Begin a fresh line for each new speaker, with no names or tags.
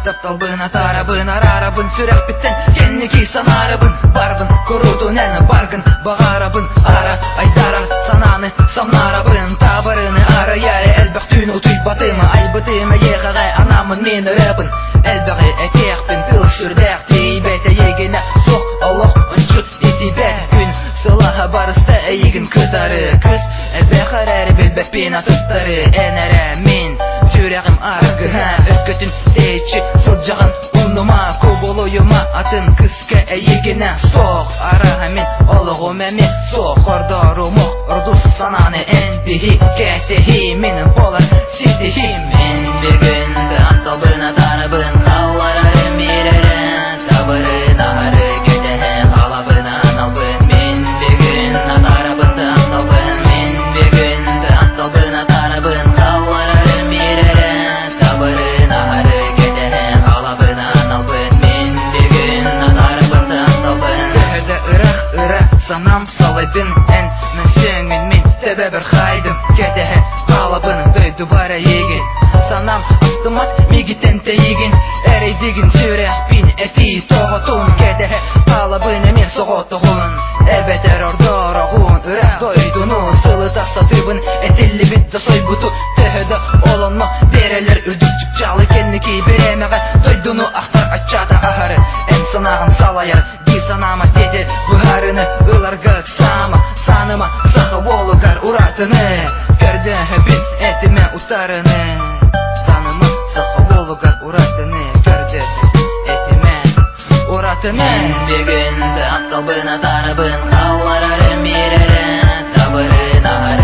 Тапталбын атарабын арарабын сүрек биттен кенники санарабын барбын курутун әні баргын бағарабын ара айдарар сананы самнарабын табырыны ара яре әлбәқтүн утуй батымы айбытымы еғағай анамын мен рабын әлбәғи әтеқпін тыл сүрдәқ тейбәті егені соқ Аллах үншүт етибәт күн сылаға барысты әйігін күтары күз әбәқар әрі білбәппен атыстары әнәрі мен сүрәғім арғы өскөтін тейчі сылжаған ұныма көболойыма атын күске әйігені соқ араға мен олығым әме соқ ордорумы ұрдус сананы әнбігі кәтігі менің болар сіздігі мен бүгінді ақталбын атарыбын қаларарым ерерін табырын ары кеті қалабын аналбын мен бүгін атарыбын ақталбын мен бүгінді ақталбын атарыбын қаларарым ерерін табырын ары кеті қалабын аналбын мен бүгін атарыбын ақталбын көді ұрақ санам салайдын ән мүсіңін мен төбе бір қайдым кеті қалабын дөйді бара еген санам астымат мегітен тейген әрей деген сүрек бин әти тоғытун кеті қалабын әме соғытығын әбәдер ордорағын ұрақ дойдуну сылы тақсатыбын әтелі бітті сойбуту төді олынны берелер үлдікчік жалы кеннеки беремеға дойдуну ақтар атчата ағары ән санағын салайыр ди санама деді бұғарыны ұларға сама саныма сақы болуғар ұратыны көрді бін әтіме ұстарыны саныма сақы болуғар ұратыны көрді әтіме ұратыны мен бүгінді ақталбын атарыбын қаларарым ерерін табырын ағары